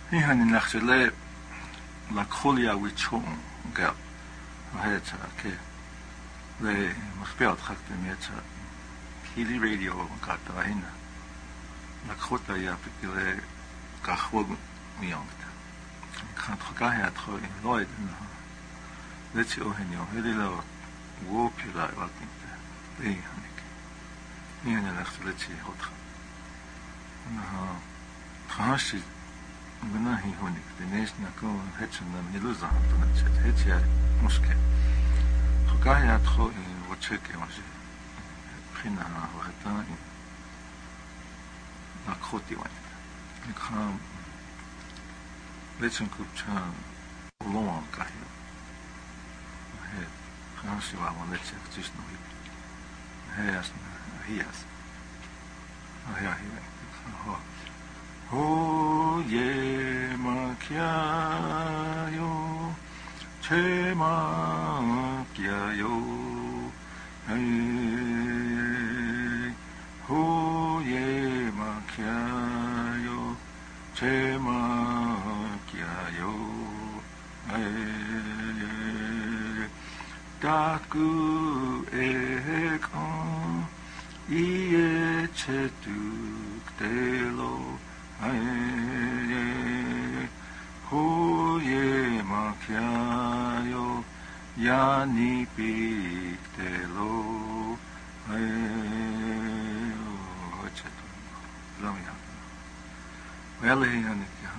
היהני נחשלה לקחו לי הוויצ'ון גל והצע למחפר התחקתם יצע קילי רדיו קטע הנה לקחו את היה בגלל כחוג מיונגת כאן תחוקה היה תחו עם לא עדנה לצי אוהניו הלי לא וופילה ולתנתה היהני נחשלה לצי אותך תחשי بنا هي هونيك دنيش نكون هتشنا ميلوزا تنتشت هتشيا مشكل خكايا تخو وتشكي ماشي خينا وقتا نكخوتي وين نكخام ليتشن كوبشان لون كايو هي خاشي وعمل ليتشك تشنو هي اسنا هي هو 오 예마키야요 제마키야요 오 예마키야요 제마키야요 다쿠에콘 이에체뚝데로 호예 마키아요 야니 빅텔로 어쨌든 그러면 웰해야니 한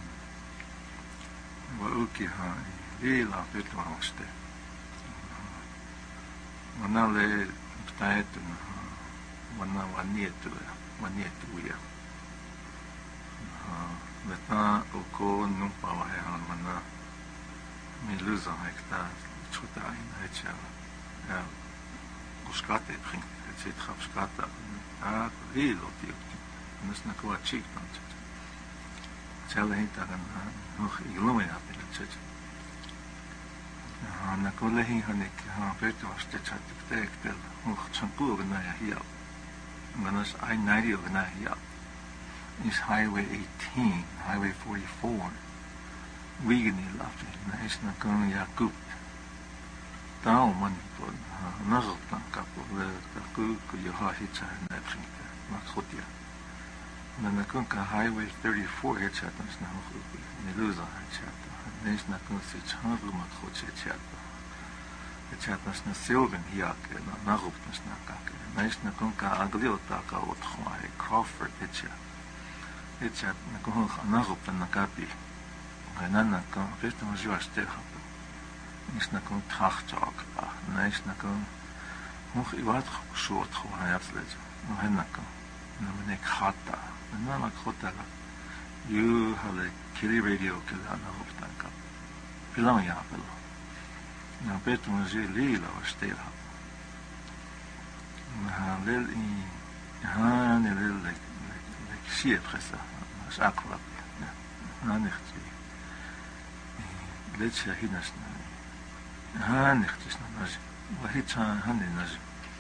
뭐우키 한 리라 베트와스테 만날레 타이트나 만나 와니에트야 maintenant au cours nous pas maintenant mais les ans hectares tout à une hecha buscate bringt etc buscate il otio nos na quoi chic tant chala hita nog ilumina per chat na colle hanik ha beto ste chat tek nog champu na hier manas ein nadio na hier is Highway 18, Highway 44. Wigani lafte, na is na kan Yakub. Tao manipod, nazot kapo, kaku kuyaha hitsa na printa, makhotia. Na kan ka Highway 34 hitsa tas na hoku, niluza hitsa. Na is na kan se changu makhotse hitsa. Hitsa tas na Sylvan hiake, na narup tas na kake. Na is na kan ka agliota ka otkhwa, Crawford hitsa. Etchat na kohon narup na kapi na kan best ons jo astel hap is na kon trachtjak na is na kon nog iwat soort gewoon herslet no hen na kan na menek khata na khota la you hale kili radio kila na hop tan kap pilan ya pelo na best ons je lila astel hap na lel in ne lel zie het gisteren, dat is akkurat. Niet. Leedje hinas na. Niet is na. Wat het zijn handen na.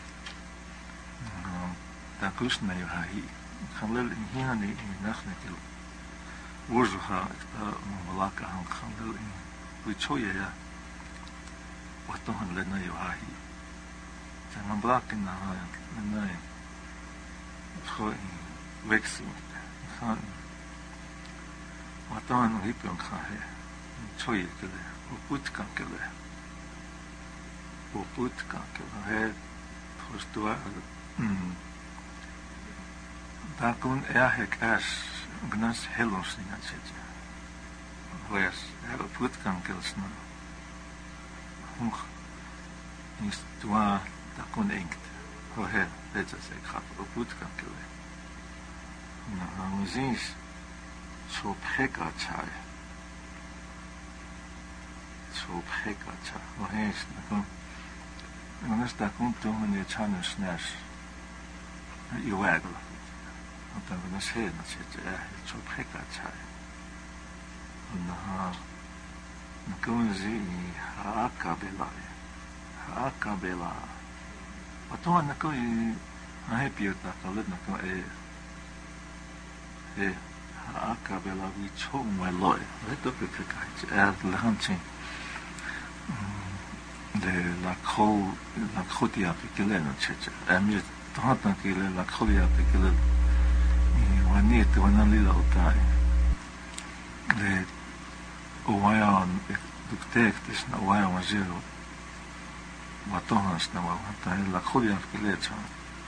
Dan kust na je hahi. Gaan lel in hier in nacht niet. Oorzaak ga ik daar malaka gaan lel in. Wichoya ja. Wat toch een lel na je hahi. Zijn man blak in na hahi. Gewoon wechsel gaan wat dan hip en gaan choye kele oput kan kele het hostoa daar kon hek as gnas helos in het zit wees oput kan kele sna is toa daar kon enkt het dit is ik ga oput kan kele muzins so peka chai no hens na kon Mas da conto ne chanu snash iwagla ota na se na se so peka chai na konzi hakabela Ato na ko happy ta kalit na ko Akabela vi tog my loy. Vet du vilket kajt? Det hanting. La khotia pikelen cheche. Amir tahatan kile la khotia pikelen. Wanit wanalila utai. Le owayan duktektis na owayan waziro. Watohans na watai la khotia pikelen chan.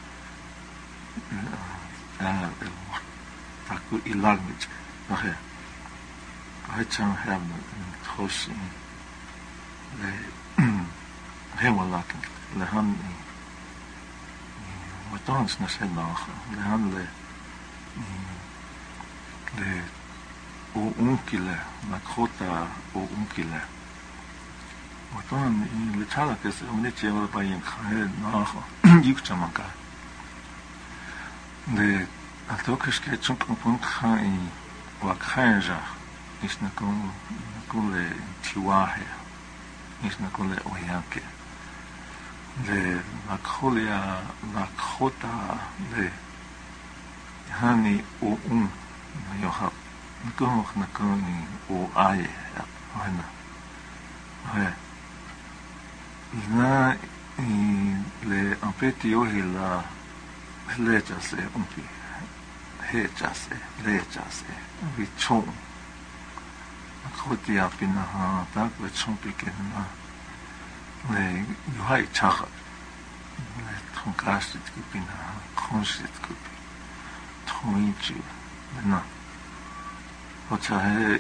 Taku ilagmit. Nahe. Kahitsan hem trosi. Le Hemalaking, le han watans na sen naga, le han le o unkile, na khota o unkile. Watan le chala kes umnit yeval bayin khae naga, yukchamaka. Le altokish ke chunkum khae wa khanja, is na kule tiwahe, is na kule oyanke. Le la khota le hani o na yoha nko na koni o aye hana ouais na le en fait yo la le chase un peu he chase le chase vi chon khoti apina ha ta ko chon pikena le yohai chacha le tronkastit kupina konstit kupi tronchu na ocha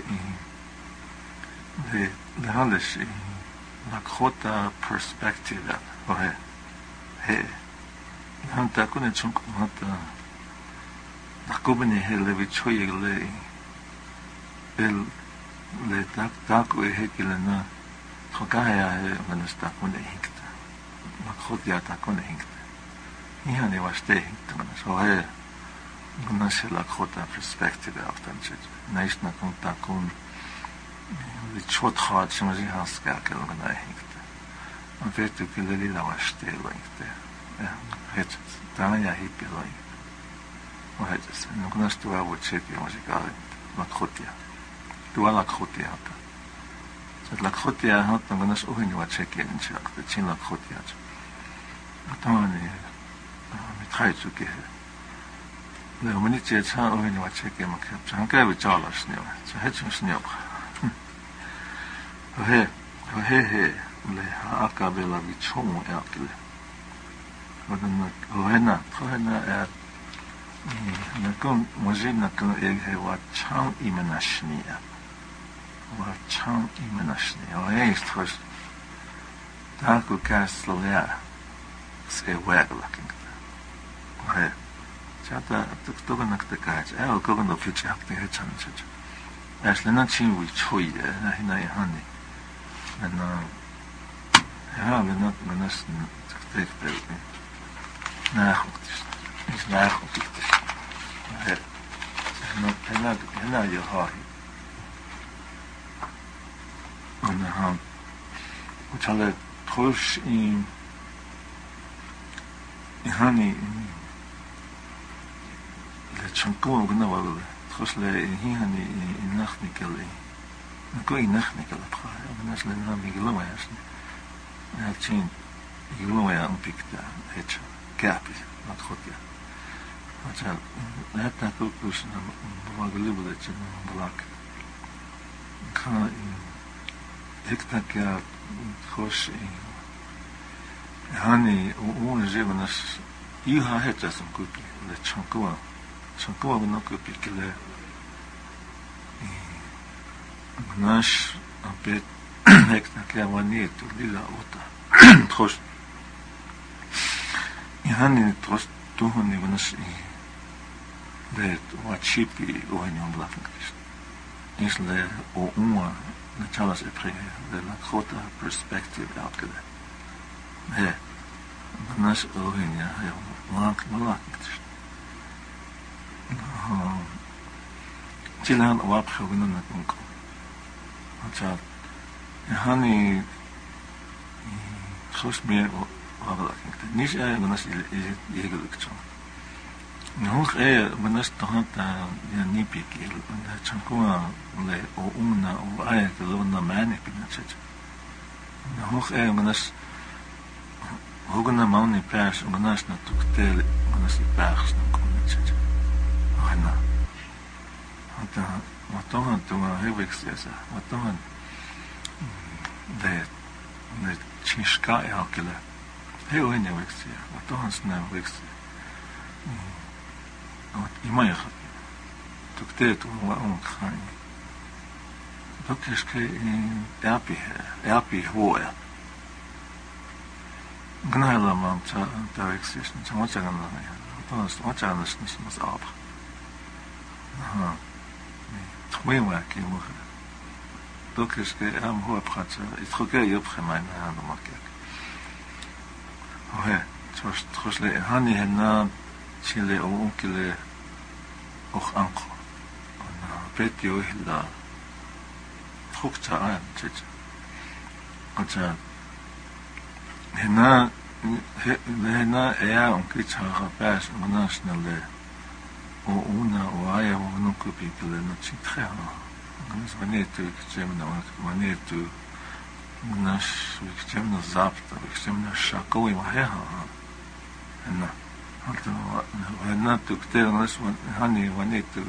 le halish la khota perspective ohe he hanta kune chunk mata nakubni hele vichoye le tak he kilena Khogaya manasta kune hinkta. Makhodia ta kune hinkta. Ihane washte hinkta mana. So he gunasela khota perspective after chit. Naishna kun ta kun li chot khat shmaji haska kelgana hinkta. Man vetu kileli la washte hinkta. Het tanya hipi lo. O het is. Gunastu wa cheti majikal makhodia. Tuala khotia ta. Lakhotia hat na ganas ohini wa checken chak de chin lakhotia. Atani mithaitsuke. Le omni che cha ohini wa checken mak janka bi chalas ne. Chahechus ne. He le akabela bi chom akle. Ohena na kon mojina kon he wa cham imanashnia. Cham imanashni. O ist hos. Taku kastlea. Se weglaking. He. Chata tuktoga nakta kaj. El kogan do fuchi hakte he chan chach. Asle na chin wi choi na hina hani. Na ja, le na manas tuktek pe. Na khoktis. Is na khoktis. He. Na hena yo hahi. En which alle trosh in hani le chanko gna wala trosh le hani in nachnikele nko in nachnikele pra nas le na miglo ma yasni na chin miglo ma an pikta het kapi na khotia acha na ta kus na waglu le chin blak kana Hektakia khosh hani un jevanas iha hetasam kupi le chankoa no kupi kile nash apet hektakia wanietu lila ota khosh hani tros tuhuni vanas le wachipi ohenyon blafnkist isle o uma na chalas epre de la khota perspective alkede he nas ohinya he malak chilan wap khogna na kunko acha hani khos me wabla kinte nis ay nas yegel kcho nog manas tahanta ya nipiki na chankua le o una o aya que lo na mane pinachet nog manas hogna mauni pers manas na tuktel manas pers na komachet ana ata matohan tu hevexesa matohan de chinska ja kele heel in vexia matohan sna vexia имая туктет он край докешке эрпи хоя гнайла мамца тавексиш чамачагана то смачанаш нисмас ап ага тхмема кимо докешке ам хоя пхаца итхоке ёпхемайн на макек ое трошле хани хена Chile o unkile och anko. Ona petio hila trukta an tete. Acha hena onki chara pas manasnale o una o aya o nukupi kile no chitre. Ganas vanetu kjemna vanetu ganas kjemna zapta kjemna shakoi maheha. Hena Alto venatu kternas hani vanetu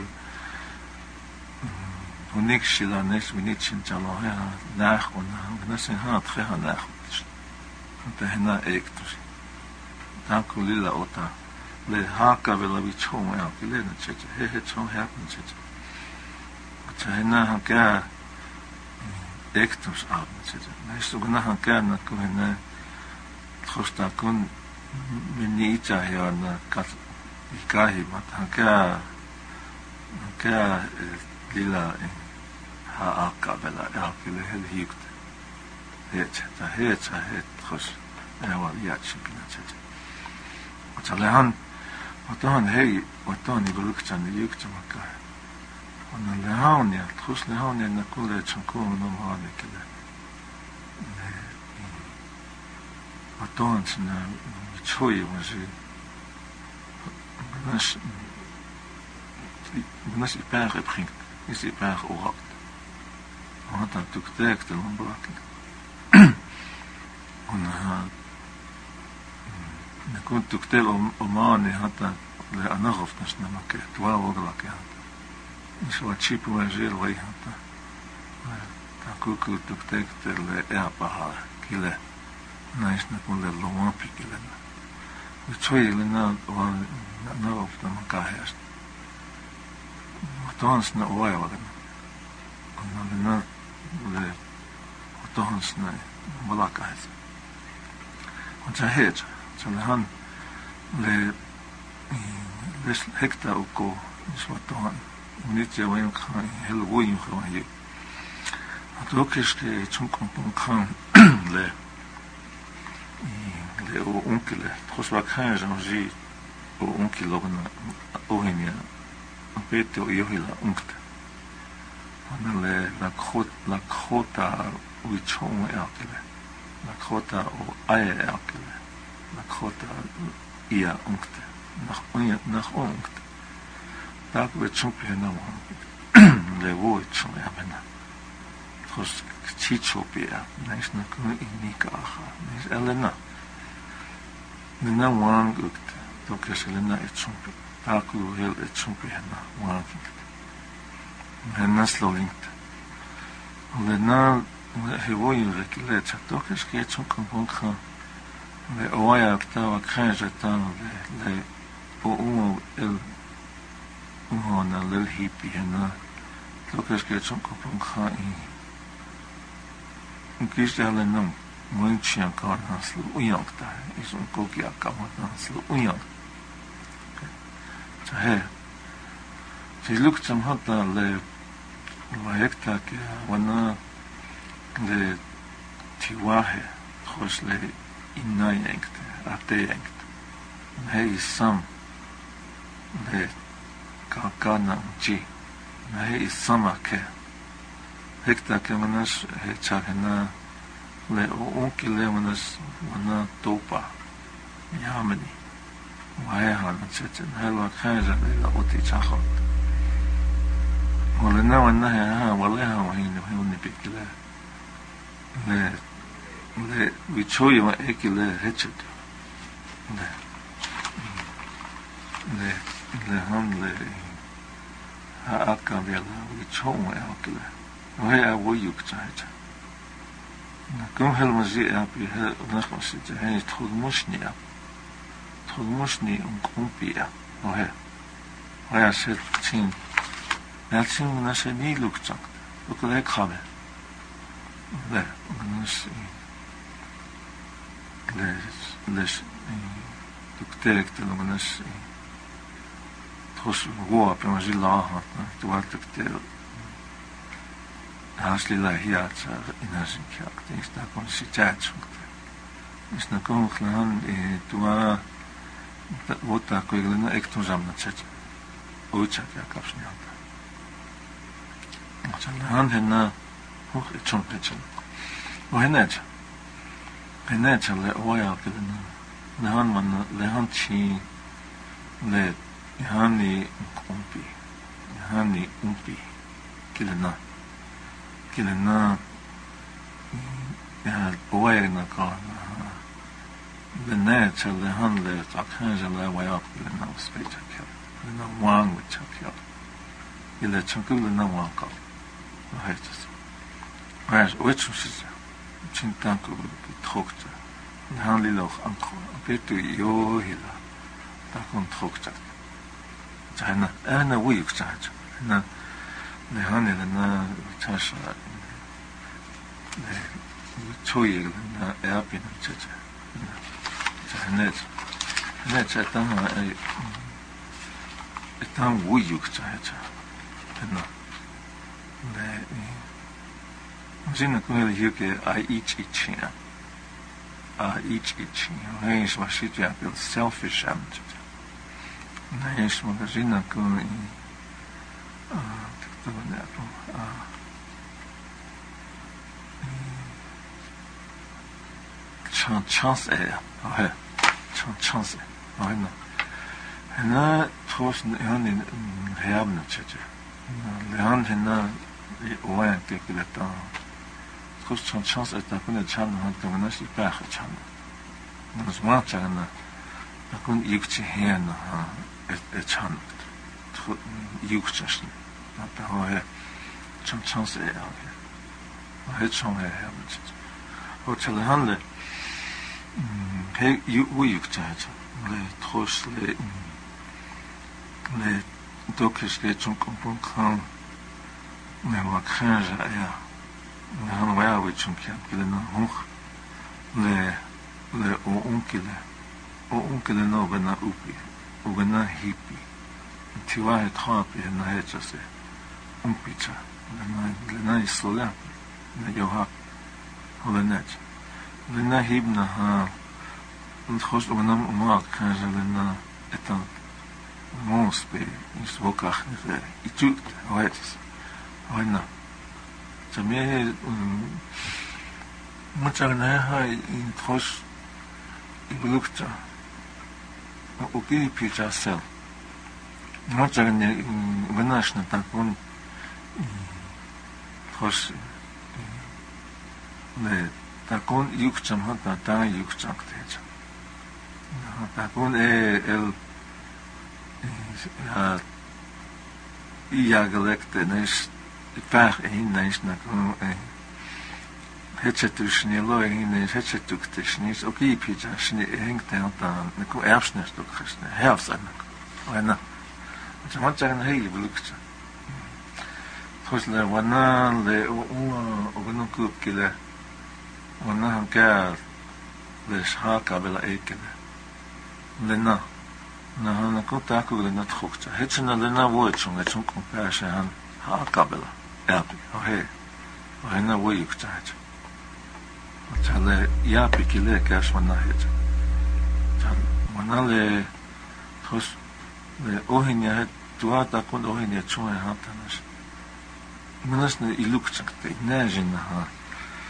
unik shilanes vinichin chaloha nach ona gnasen hat kha nach anta hena ektus takulila ota le haka vela vichom ya kilena cheche he chom happen cheche hena haka ektus abn cheche nesto gna haka na kuhena khosta kun Minita ja na kat ikahi mataka lila ha akabela akile hel hikt het khos ewa yachipina chat atalehan otan hey otan igulukchan yukchamaka ona lehan ya khos lehan na kule chankum no mahane kile otan na Чой може нас и пère bringt is и père orat on a tout texte on bloque on a نكون تكتل أماني حتى لأنغف نشنا مكة توا وغلق يعني مش واتشيب وجيل وي حتى تاكوكو تكتل لأبها كلا نايش نكون للوامبي كلا Чой лена на офта макахяш. Отонс на оайваган. На ле отонс на малакахяш. Он чахеч, чалхан ле лес хекта уко сватон. Нитя вайн хан хелвоин хваи. Атокешке чункон хан ле o onkele troswakhan janji o onkele o henia pete o yohila onkte onale la khota uichon akele la khota o aya akele la khota ia onkte nach onkte tak we chumpe na mo le wo chum ya bena tros chichopia nice na ko inika aha nice elena Nina wang ukt, tokes elena etchumpi, taku hel etchumpi hena wang ukt. Hena slolinkt. Lena hevoyu rekile, tokes ke etchumkan bonkha, le oaya aktawa krenja tan, le o umo el umona lel hipi hena, tokes ke etchumkan bonkha in kiste helenam. Muito agora nas luiangta, isso koki acaba nas luiang. Já é. Se lukt hata le hekta que wana le tiwahe, khos le inayengt, ateyengt. Hey sam le kakana ji. Hey samake. Hekta que manas hechagena le onkile manas wana topa yamani وهيها نتشتن هلو خانجة ليلة أوتي تشاخد ولنا ونها ها والله وهين وهين بيكلا لا لا ويتشوي ما إكلا هتشد لا لا لا هم لا ها أكا بيلا ويتشوي ما إكلا وهي أبويك تاعتها كم هالمزيء أبي هال ونخلص هاي تخدمشني أنكمبيا وهي سيد تين ناتين من نسني لوكتاك وكذا خابه لا نس ليش تكترك تلمنس تخش جوا بمجي الله توال تكتر هاش لله هي إنازن كياك تيستاكون سيتات إسنا كون خلان توا вот такой глина эктун замначать уйчак я капшни анда ачан хэнна хох эчон печен вэнэч ле оя глина нахан ман лехан чи ле яхани умпи глина я оя на кана بالنات اللي هنلي تعكنج اللي وياك لنا وسبيتك لنا وان وتشكيا إلا تشكل لنا وان قال وهيتس وعش ويتشوشيز تشنتانكو بتخوكتا هنلي لوخ أنكو بيتو يوهيلا تكون تخوكتا جانا أنا ويك جاج هنا لهاني لنا تاشا تشوي لنا أبينا جاج هناك تام ويوك تاعتها هنا لا زين كل هيك ايتشين هاي شو شيء يعني selfish امت هاي شو زين كل تكتبنا chance هاي chance هنا توش هنا هيابنا تشجع لهان هنا وين تكلا تا توش chance تكون تشان هان تمناش يباخ تشان نزما تشان تكون يكتي هنا تشان يكتشن تا هو chance هاي chance هيابنا تشجع هو تلهان هي ويك تاعت لا تخش لا دوكش كيتون كومبون كان ما كانجا يا نحن ويا ويتون كان كلنا هوخ لا أونكلا نو بنا أوبي وبنا هيبي تيواه تخابي هنا هيجاسي أمبيتا لنا يسولان نجوها ولناج لنا هيبنا ها نخش ونم ما كان لنا اتن موس بي يسوكخ نغير يتوت وهيتس وهنا جميع مجرنا هاي نخش يبلوكتا وكي بيجا سيل مجرنا وناشنا تكون خش 네 تكون يكتم هذا تا يكتم كتير تكون ال ياغلكت نش فاخ نش نكون هتشتوشني لو نش هتشتوكتشنيس اوكي بيجا شني هنگت هذا نكون ارشنس دوكشني هيلث انك وانا جماعه هي بلوكت خش له وانا له وغنو كوب كده وانا هم كار ليش هاكا بلا اي كده لنا نحن كنت أقول لنا تخوكتا هتشنا لنا ويتشون لتشون كمباشا هاكا بلا يابي وهي وهنا ويكتا هتش وتعالى يابي كله كاش وانا هتش وانا ل خش لأوهن يهت دوا تكون أوهن يتشون هاتناش مناش نيلوكتا كتي ناجنها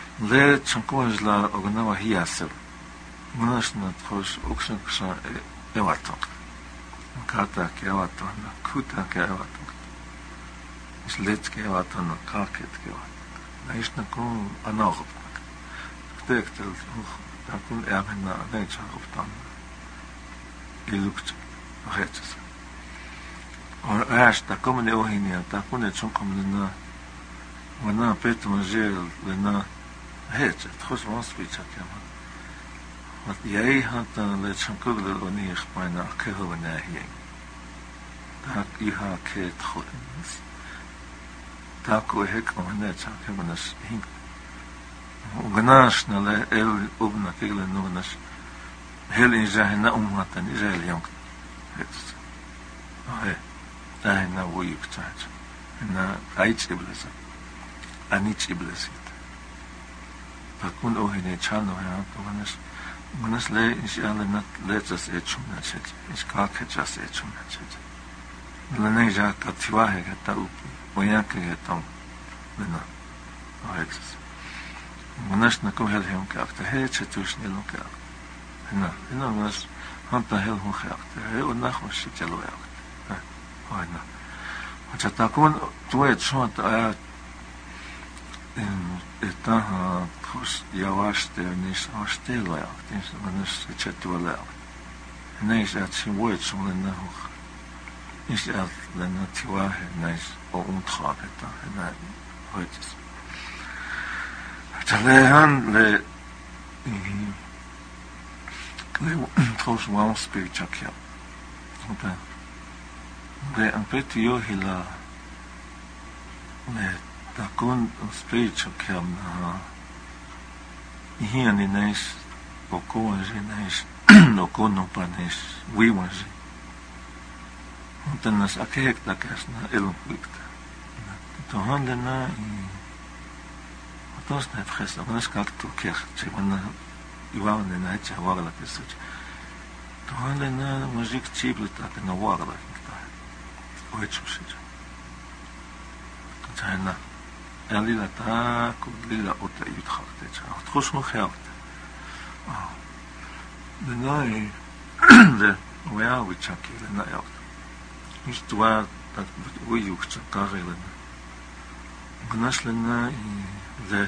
لا تشنكوش لا أغنوا هي أسر مناش نتخش أكشن كشان evaton. Katake evaton, kutake evaton. Isletske evaton, kaketke evaton. Näistä kun anahop. Tektel, kun ävenna neitsahoptan. Ilukt, retsas. On äästä, komene ohinia, ta kun et sun komene wana petman jeel, lena hetset, hos vansvitsakema. Wat jij had dan let zo'n kugel wanneer bijna kegel nahien. Dat je haar keet goed. Dat koe hek nog net zo hebben als hing. Genaas na le el op na kegel nog nas. Heel in zijn na omhat en Israël jong. Het. Ah, daar na hoe je het zegt. Na iets iblis. Aan iets iblis. Dat kon ook in het channel ja, toch Manas le is alle nat letzas echum na chet. Is kake jas echum na chet. La neja katwahe gata upi. Moyanke getam. Lena. Oexas. Manas na ko hel hem kaakte. He chetush nilon kaakte. Ena manas hanta hel hun kaakte. He onach was shit jalo kaakte. Oina. Wachata kun tuet shont a että kus javaste nis astella ja tins manas chettuala. Neis at sin woord som na hoch. Is at la natua neis o untrapeta na heute. Talehan le tros wal spirituakia. Opa. Le ampetio hila le da kun spiritual kam na hier ni nice oko je nice no kon no panes we was dan nas akek da kasna elon wikt to handen na atos net khasna nas kak to kher che man iwan ne na cha wagla kesach to handen na mujik chibluta na wagla oetsusit tana Lila ta lila ota yutkhakte cha khos mo khayakte de nay de wea we chaki le na yakt is twa dat we yukta karelen gnashlena de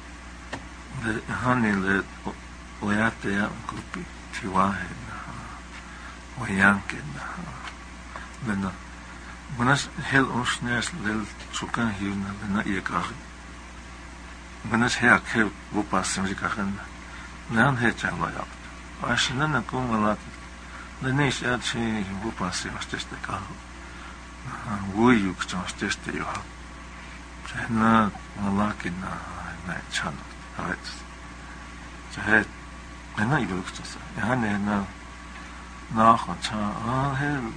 hanile oyate ya kupi tiwa na oyanke na lena Manas heel onsnes lel sukan hier na iekag. Manas heak heel wopas simzikagen. Nan het jalo ja. As na kom laat. De nees at si wopas simsteste ka. Wo juk steste jo. Na malakin na chan. Right. Ze het na juk stesa. Ja na nach cha heel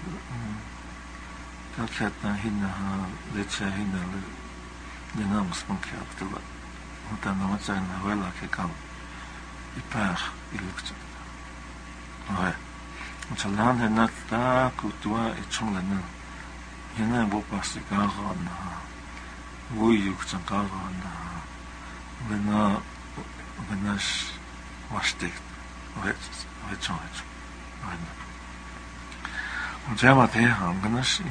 Kakatna hinna lecha hinna le namus mankiaktela. Utan na matsana vela ke kam ipar ilukta. Ouais. Utsalan henna ta kutua echungana. Hinna bopas garana. Wuyukta garana. Venas wastik. Ouais. Und ja, wat hij hangenas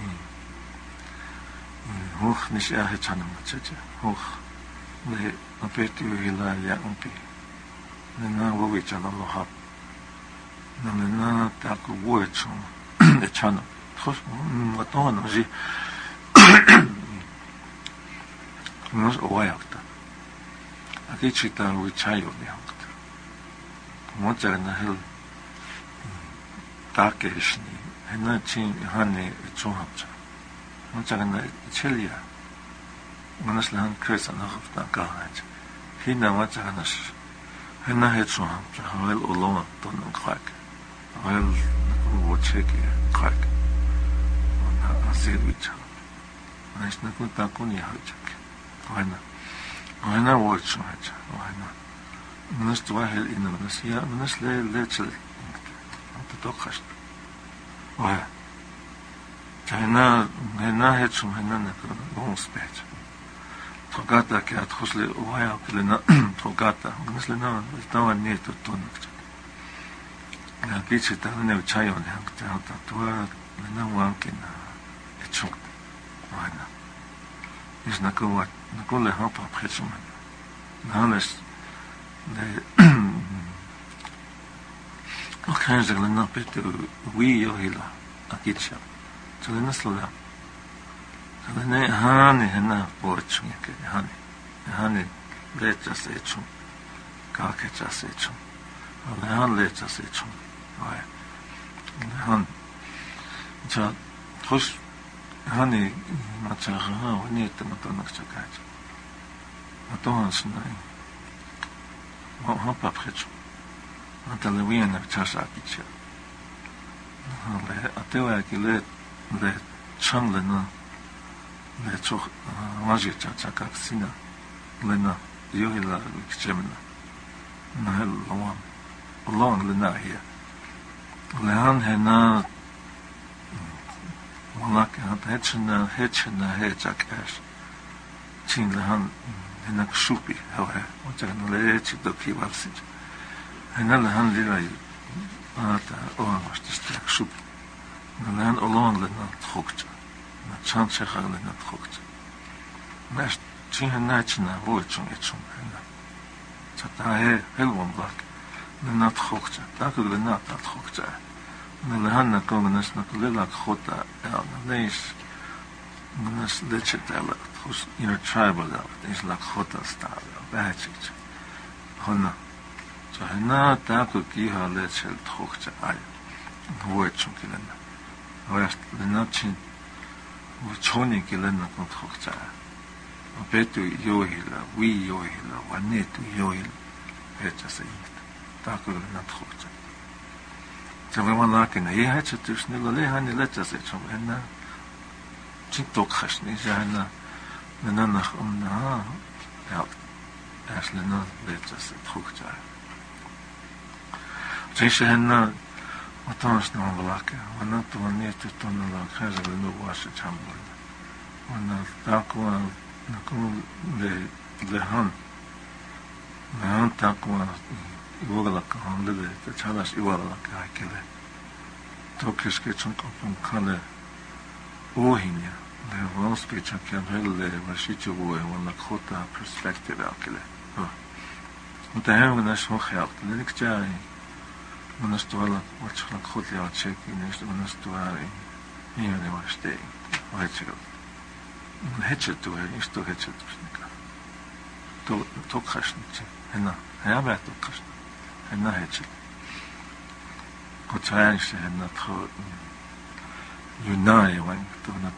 hoch niet erg het aan hem hoch le apeti hila ya umpi na wo we chala lo hap na ta ku wo chon e chana khos wat no ji nos oayakta aki chita we chayo ni hakta mo chana hel ta ke shni ena chin hanne chohamcha mochagana chelia manaslan kresa nachta kahaj hina machaganas ena hetchohamcha hawel oloma ton khak hawel wocheke khak ona aservicha anashna kun takuni hachak ona wochhacha ona nastu hel ina nasia nasle lechel tokhash Ouais. Tana hetsum hanana bon spet. Trogata ke atrosle oya plena trogata. Mislena tawa neto tonak. Ja kitsi tällainen chajon ja tuo na wankin echuk. Aina. Is na kulle hapa presuman. Nanes de kan ze na petu wi yo hila akitcha. Tsulena slola. Tsulena hani hena porchun yake hani lecha se echum. Kakecha se echum. Han lecha se echum. Vai. Han 자, 호시 하니 맞아. 아니 했던 어떤 낙차까지. 어떤 순간에 뭐 밥해줘. 어떤 위에는 차사기죠. 네, 아테와기래 네 참래나 네 저 맞지 차차각시나 레나 요힐라 그쯤나 나 long lena hier. Lehan hena Malak had hetchena hetchak Chin lehan hena kshupi hohe. Wat er een leetje doki walsit. Hena lehan lila ata oan was de sterk kshupi. Lehan olon lena tchokcha. Na chan chechar lena tchokcha. Mas chin hena china woechung echung hena. Zata he helwon blak. Lena tchokcha. Takul lena tchokcha. Lehanna komenas na kulila khota neis menas lechetela khus tribal is la khota style bachich honna so hena taku ki ha lechel khokcha ay hoechun kilena hoest lenachin choni kilena khokcha betu yohila wi yohila wanetu yohila hechasa taku lena khokcha Zaman lakin ye hat het dus nu le han let as het som en TikTok khashni jana nana khumna ja aslen let as het khukja Tjese hen atans na vlakke wana to ne to to na khaza no was chambol wana takwa na kum le han takwa Ivogala kan lele te chalas iwala ka kele tokiske chunkom kale ohinya le vons pe chakan hele vashichu wo wana khota perspective akele und da haben wir das schon gehabt nik jai man ist tola wat schon khot ja check in ist man ist tola in der was stay weißt du hätte du ist doch hätte du to khashni hena ja wer to khashni hena hätte Kotsayanish hena tro yunai wan to na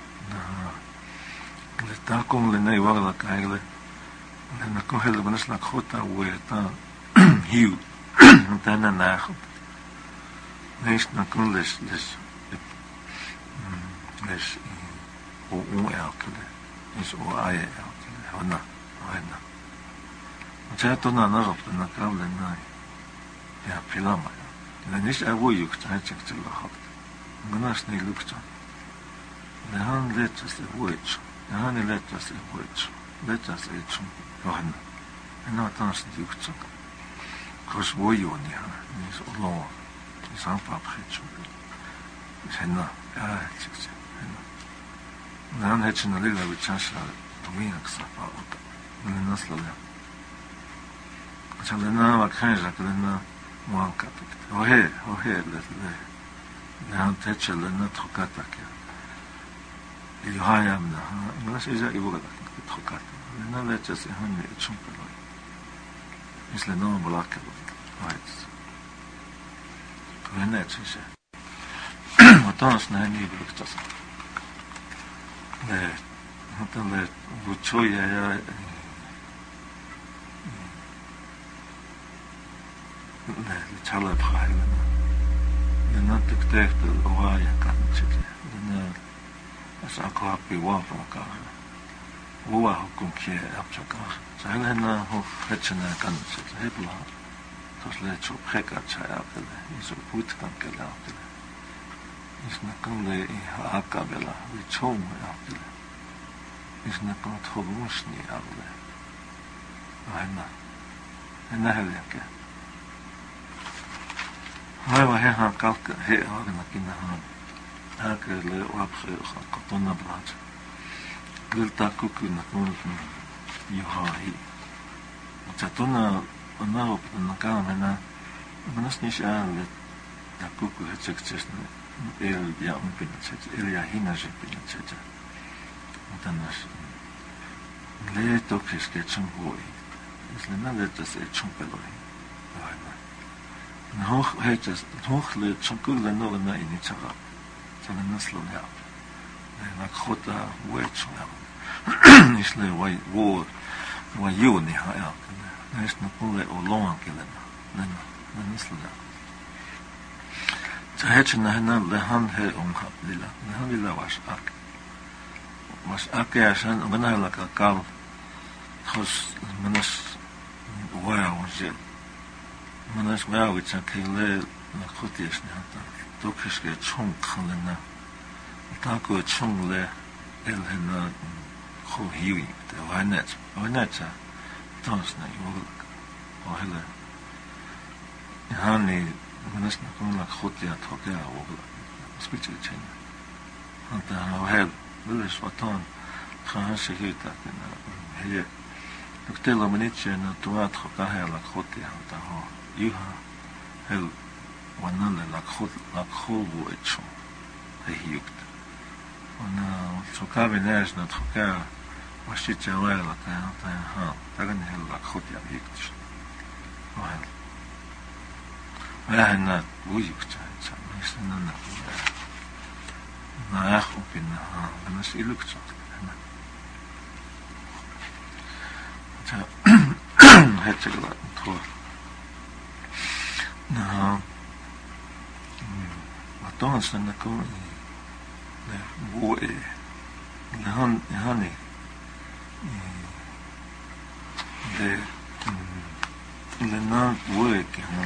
le takum le nei wala kaile na kohel banas la khota we ta hiu tana nach neist na kunles les o elkele is o ai elkele hona to na op na kable na ja pilama ja nicht avoyuk tsaitsik tsilakhat gnas ne lukta han letas de voich han letas de voich letas echum han na tans dukta kos voyoni is olo is ampa prechum senna ja tsikse han hechna lila vichasha tomiaksa pa ota naslala Chalena wa kanja kalena wanka ohe le na techela na trokata ke ihayam na nglas iza iboga trokata na lecha se hanne chumpelo isle no blaka right kana tse atans na ni bluktas le buchoya ya chala bhaila na tiktek de oaya kan chile na asa ko api wa ka wa hukum ke apchaka sana na ho fetchna kan chile hebla tos le chu pheka chaya pele iso put kan kala pele isna kan le aka bela vi chom ya pele isna kan thobusni able ana helke Aivan hehän kalkka he agnakin nahan. Häkelle lapseuha kotona braat. Lilta kukuna kun juhahi. Mutta tonna on naupitana kaamena. Manas niissä äälle ja kuku hetseksestä el ja umpinatset el ja hinasepinatset. Mutta nas leetoksesta tsungoi. Isle naletas etsumpeloi. Hoch heitas hochle tsungkulle novena initsara. Sana naslon ja. Na khota wetsuna. Isle wai wo juni ha. Näistä pulle on loankilena. Naslon. Tahechna hanan lehan he onha lila. Lehan lila was ak ja san onala ka kal. Khos manas wow zel. Manas wow it's okay le na khoties na ta. Dokhiske chung khalena. Ta ko chung le el hena kho hiwi te wanet. Wanet tans na yol. O hele. Hani manas na kumla khotia thokya wogla. Spiritual chain. Anta hel Willis watan khan shehita na he Uktela manitje na tuat khokahela khotia anta ho yuha hel wanale la khovu etcho he hiukt ona tsokave nes na tsoka washitja wala ka anta ha tagan hel la khotia hiukt wahel wahna wujukta sa nisna na na opin ha nas ilukt Hetsegla tror. Na Watons na ko le wo le hani le na wo ke han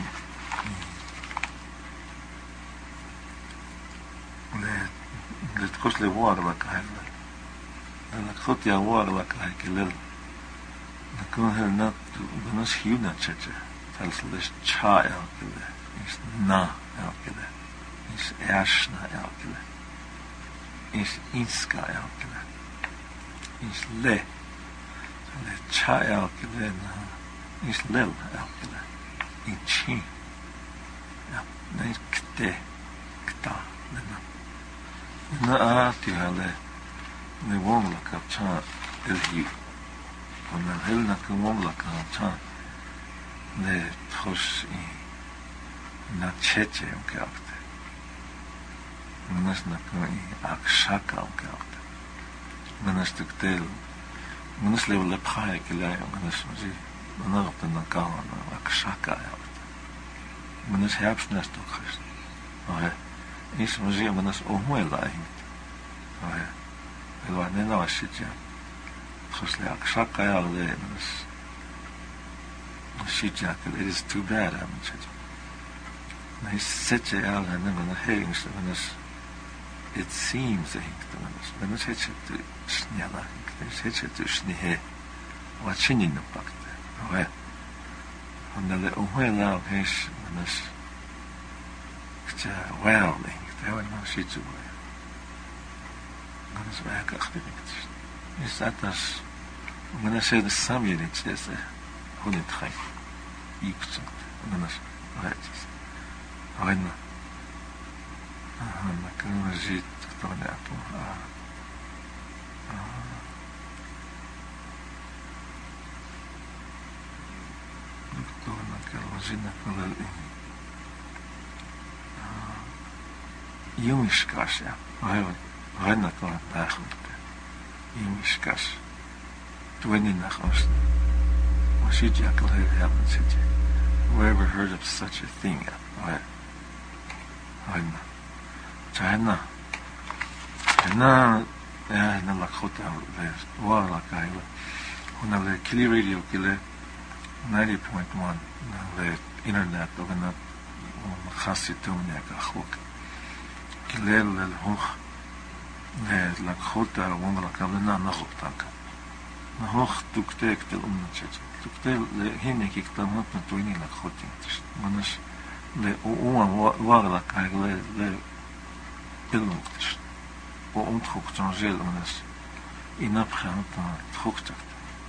le tkos le wo la ka la khotia wo la ka ke le Nakon hel na banas hiuna cheche. Tals les cha elkele. Is na elkele. Is ashna elkele. Is inska elkele. Is le. Le cha elkele na. Is lel elkele. In chi. Ja, na is kte. Kta. Na aati hale. Ne wongla kapcha el hiu. On a heel na kumomla kan ne tros na cheche umkauft. Manas na kun akshaka umkauft. Manas tuktel. Manas level le prae kila manas mazi. Manas op na kan akshaka. Manas herbstnest ook gest. Oh is mazi manas ohmuela hint. Oh elwa nena wasitja. Khosle akshaka yagle it is too bad I'm said. Nice such a al and then the hayings it seems a hink to us. When it's hitch to snyala, it's hitch to snihe. Watching in the pact. Oh, and the ohwela hish when this it's a well they were no shit to way. That's why I got it. Is that us? When I say the sum unit, it says Hunit Chai. Equal. And then right. I know. I can read the apple. Yumishkash, yeah. I have not gone back. Yumishkash. 20 nachos. Washidjakal haven't said you. Whoever heard of such a thing? I know. China. Na lakota wa lakaila. Una le Kili Radio kile 90.1 na le internet ogana khasitonia ka khok. Kile le hoch le lakota wa lakalna na khotaka. Na hoch tuktek tel umnachet. Tuktel le hinek ik tam hat na toini lakhotin. Manas le uarla kai le ilmuqtish o umtruqtangel unas inapkhanta truqtakt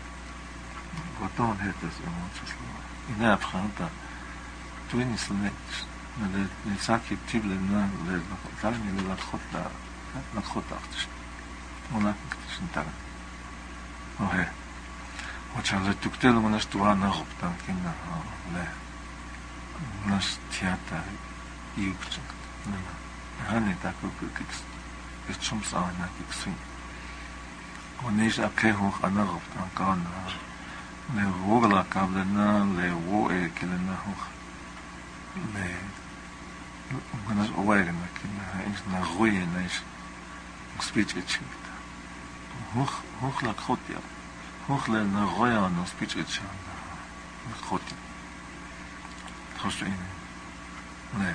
goton hetas emotslo inapkhanta tuinislet le saki tible na le talmi le la khotaqtish monaqtish intara ohe ochale tuktelo unas tuana goptan kinna le unas teater iuqtakt hani takukix chums ana kixin onis akhe ana goptan kana le vogla kablena le wo kelena ho le unas owaigna kina is na goeie nice speech chita hoch la khotia hoch le na goeie na speech chita khotia khoshin le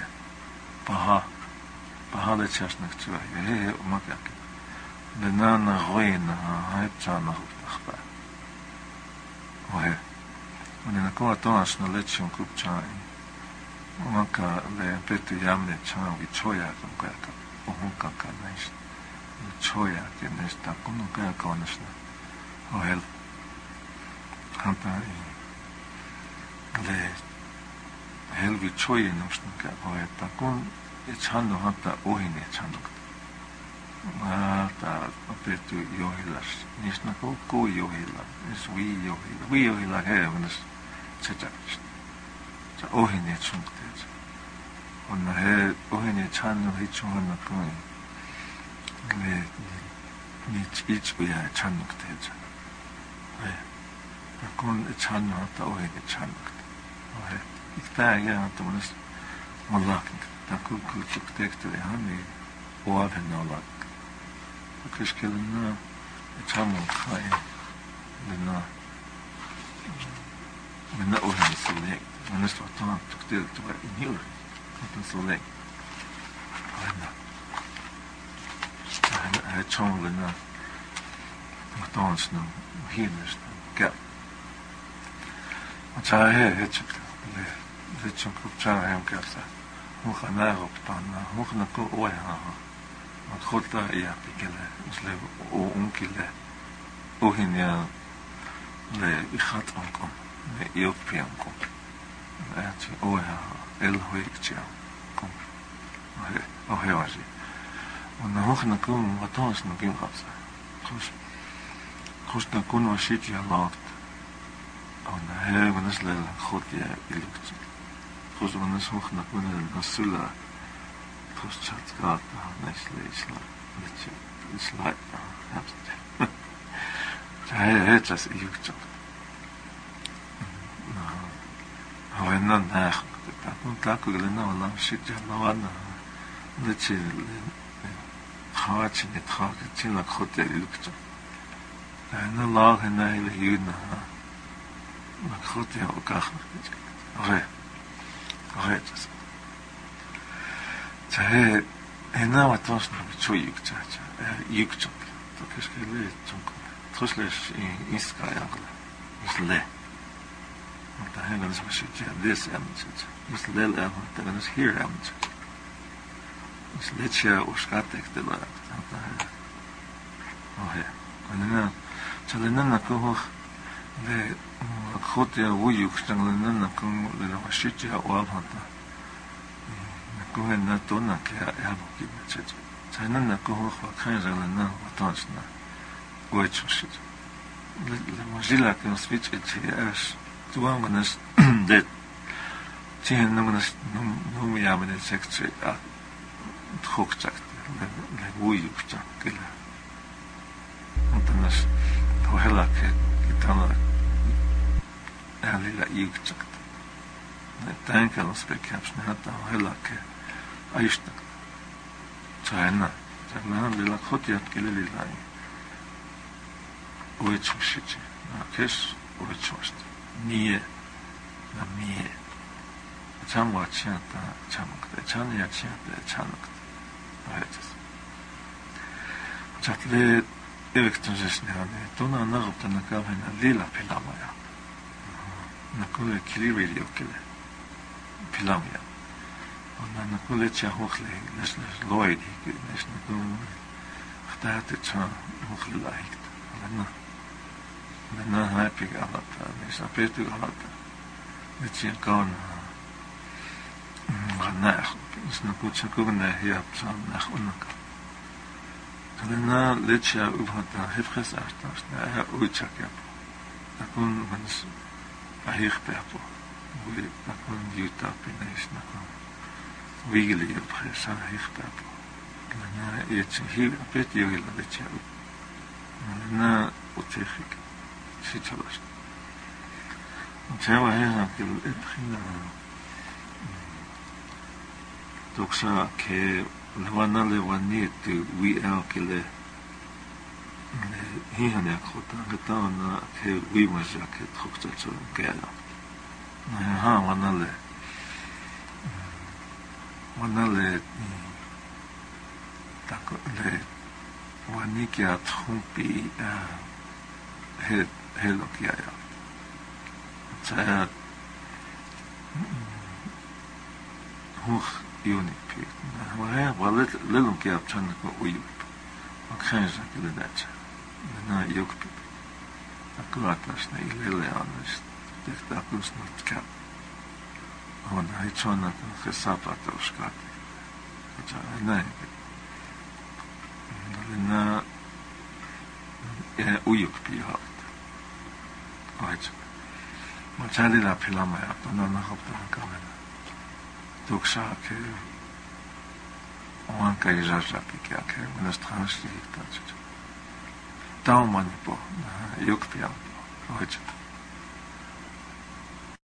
paha le chasnak chwa he umakak le na goeie na hayt chana khba ohe ona ko tonas no lechon kupchai umaka le petu yamne chana vi choya ka ohunka ka nice choya que nesta como que consta ohel hanta le helvi choya nostna ka oheta kon chando hanta ohine chando ta petu yohilas nisna ko yohila is we yohila he unas chacha cha ohine chungte onna he ohine chando hichona ko le ich ya chanukte ja kon channa ta ohine chanukte ohe ikta ya ta unas malak ta ku tekte hani oad no lak Krishkelna chamo khai lena ohine select unas to tekte to inhur to select hij chong lena matons no hielers gap wat hij het le chong kupcha hem kapsa hoe gaan op dan hoe gaan ko oya wat khota ya pikele isle o onkile ohinia le ikhat onkom le yopiankom het oya el hoikcha kom ohe wazi ona hochna kum watons no kim khapsa khus na kun washit ya lot ona he wanas le khotia ilukt khus wanas hochna kun nasula khus chatkat nesle isla he jas ilukt hawenna nach ta kun na wala shit ya lawana leche خاطر نتخاطر تينا خطة للكتب أنا الله هنا يلهينا خطة وكاخر غير جس تهي هنا واتوسنا بتشوي يكتب تكش كله تونكم تخشلش إنسكا يعقل مثله تهي ناس مش جالس أمتج مثله الأمر تناس هير أمتج Slečja uškatek dela tanta ohe ona chalena ko le khotia uyuk changlena ko le washitja walhanta ko na tona ke abo ki chet chanena ko khanjalena watonsna uechushit le majila ke switch es tuanganas de tien numenas num yamene sektre Hoogzakt, le uyukta, kille. Antanas hohelake kitana lila yukzakt. Ne tänkel spekjaps ne hata hohelake aistak. Tsaena lila khotiat kille lila. Uechushit. Kes uechushit. Nie na mie. Chamwachata chamakte chanyachata chamakte. Chatle elektronsesnehane tona nagoptana kavena lila pilamaya. Nakule kilirili okele pilamaya. ونحن كل شيء هوخلي ليش لويد هيك ليش نكون اختارت شان هوخلي لايك لأن هاي بيك غلطة ليش أبيتو غلطة ليش يكون غناخ ليش نقول شكونا هي بسام ناخونك لأن ليش أبغى هفخس أشتاش نأه أويتشك يابو نكون منس أهيخ بيابو ونكون يوتا بينيش نكون ويجلي يبغى ساهيخ بابو لأن يتشهي أبيت يويل لتشهي لأن أتيخك شيء تلاش وتشاوى هنا كل إبخينا توكسا كي لوانا لوانيت ويأو كله هي هناك خطا قطعنا كي ويمجا كي تخوكتا تسوين كيالا ها وانا le wanikia trompi helokia ja. Tsaya hoch unipi. Maar wel lelum kia tjana ko uyup. Akhenja kile dacha. Na yukpi. Akulatas na ilele anas. Tekta akusnot kap. On hij tjana ko gesapata uskati. Nee. Na uyuk pihat. Right. Maar tjali la pilama ja, dan hopta kamera. Tuksa ke on ka izaja pikia ke menestrans die dat. Taumani po, yuk pihat. Right.